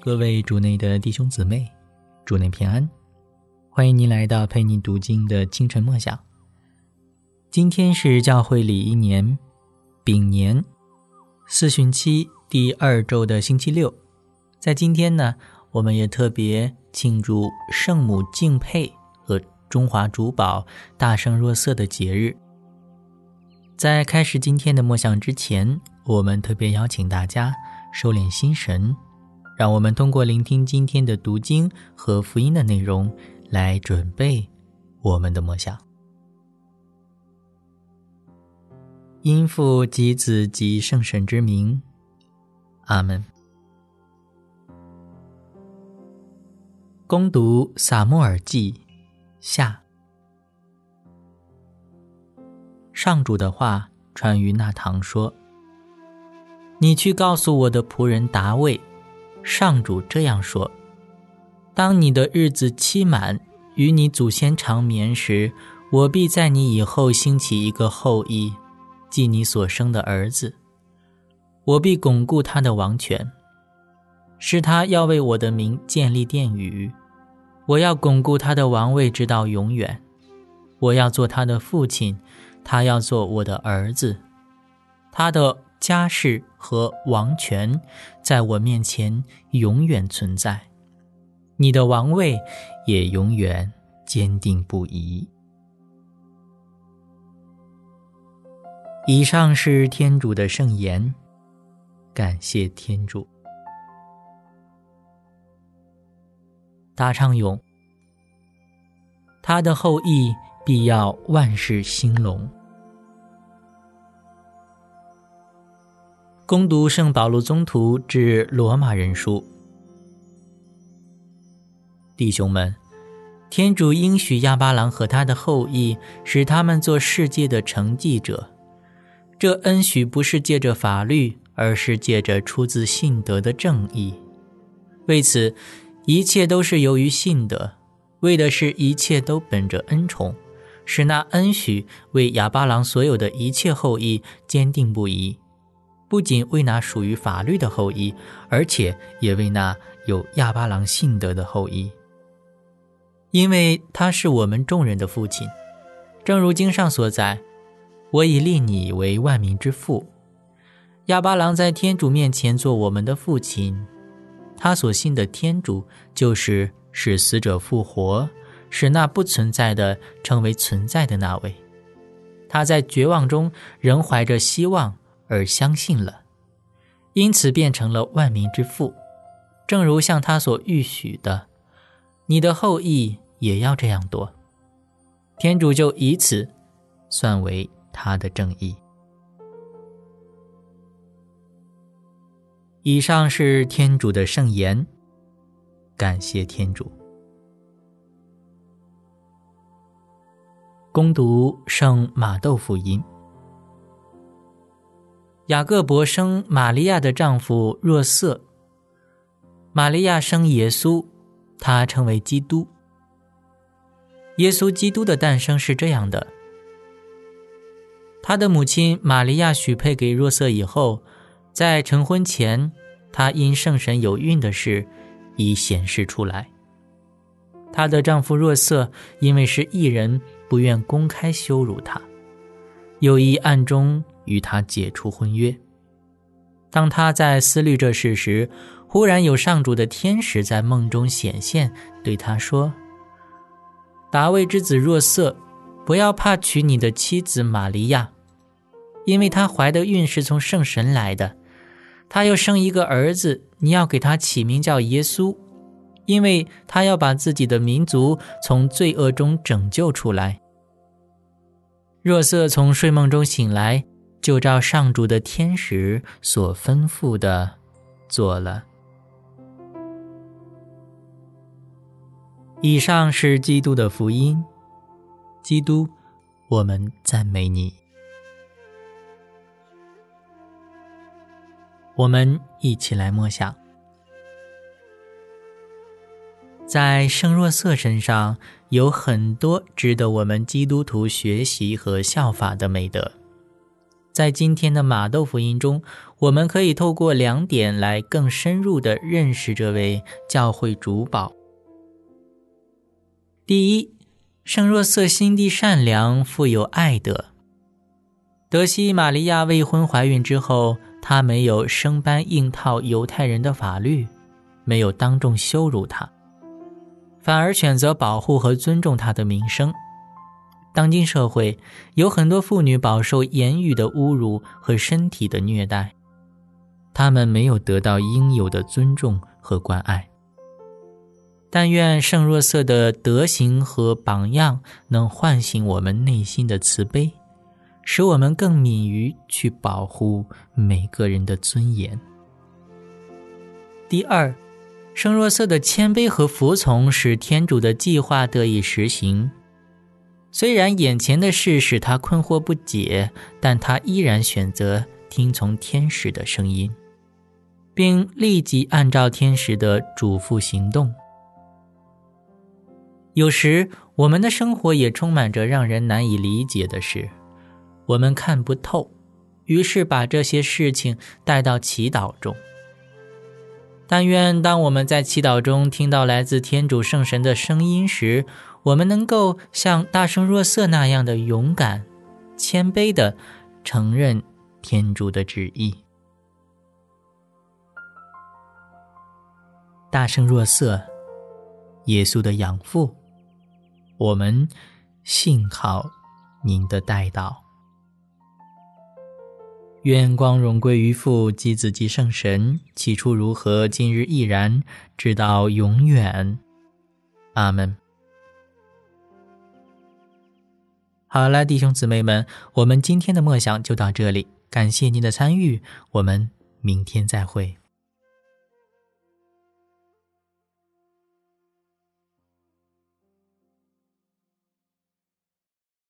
各位主内的弟兄姊妹，主内平安，欢迎您来到陪你读经的清晨默想。今天是教会里一年丙年四旬期第2周的星期六，在今天呢，我们也特别庆祝圣母敬佩和中华主保大圣若瑟的节日。在开始今天的默想之前，我们特别邀请大家收敛心神，让我们通过聆听今天的读经和福音的内容来准备我们的默想。因父及子及圣神之名，阿们。恭读撒母耳记下。上主的话传于纳堂说：你去告诉我的仆人达味，上主这样说：当你的日子期满，与你祖先长眠时，我必在你以后兴起一个后裔，即你所生的儿子。我必巩固他的王权，使他要为我的名建立殿宇。我要巩固他的王位直到永远。我要做他的父亲，他要做我的儿子。他的家世和王权在我面前永远存在，你的王位也永远坚定不移。以上是天主的圣言，感谢天主。大唱咏：他的后裔必要万世兴隆。恭读圣保禄宗徒致罗马人书。弟兄们，天主应许亚巴郎和他的后裔，使他们做世界的承继者。这恩许不是借着法律，而是借着出自信德的正义。为此，一切都是由于信德，为的是一切都本着恩宠，使那恩许为亚巴郎所有的一切后裔坚定不移，不仅为那属于法律的后裔，而且也为那有亚巴郎信德的后裔。因为他是我们众人的父亲，正如经上所载：我已立你为万民之父。亚巴郎在天主面前做我们的父亲，他所信的天主就是使死者复活，使那不存在的成为存在的那位。他在绝望中仍怀着希望而相信了，因此变成了万民之父，正如像他所预许的，你的后裔也要这样多。天主就以此算为他的正义。以上是天主的圣言，感谢天主。恭读圣马窦福音。雅各伯生玛利亚的丈夫若瑟，玛利亚生耶稣，他称为基督。耶稣基督的诞生是这样的：他的母亲玛利亚许配给若瑟以后，在成婚前，她因圣神有孕的事已显示出来。她的丈夫若瑟因为是义人，不愿公开羞辱她，有意暗中与她解除婚约。当她在思虑这事时，忽然有上主的天使在梦中显现，对她说：达味之子若瑟，不要怕娶你的妻子玛利亚，因为她怀的孕是从圣神来的。她又生一个儿子，你要给他起名叫耶稣，因为他要把自己的民族从罪恶中拯救出来。若瑟从睡梦中醒来，就照上主的天使所吩咐的做了。以上是基督的福音。基督，我们赞美你。我们一起来默想。在圣若瑟身上有很多值得我们基督徒学习和效法的美德。 在今天的马窦福音中，我们可以透过2点来更深入地认识这位教会主保。第一，圣若瑟心地善良，富有爱德。得悉玛利亚未婚怀孕之后，她没有生搬硬套犹太人的法律，没有当众羞辱她，反而选择保护和尊重她的名声。当今社会有很多妇女饱受言语的侮辱和身体的虐待，她们没有得到应有的尊重和关爱。但愿圣若瑟的德行和榜样能唤醒我们内心的慈悲，使我们更敏于去保护每个人的尊严。第二，圣若瑟的谦卑和服从使天主的计划得以实行。虽然眼前的事使他困惑不解，但他依然选择听从天使的声音，并立即按照天使的嘱咐行动。有时我们的生活也充满着让人难以理解的事，我们看不透，于是把这些事情带到祈祷中。但愿当我们在祈祷中听到来自天主圣神的声音时，我们能够像大圣若瑟那样的勇敢、谦卑地承认天主的旨意。大圣若瑟，耶稣的养父，我们信靠您的代祷。愿光荣归于父及子及圣神，起初如何，今日亦然，直到永远。阿们。好了，弟兄姊妹们，我们今天的默想就到这里，感谢您的参与，我们明天再会。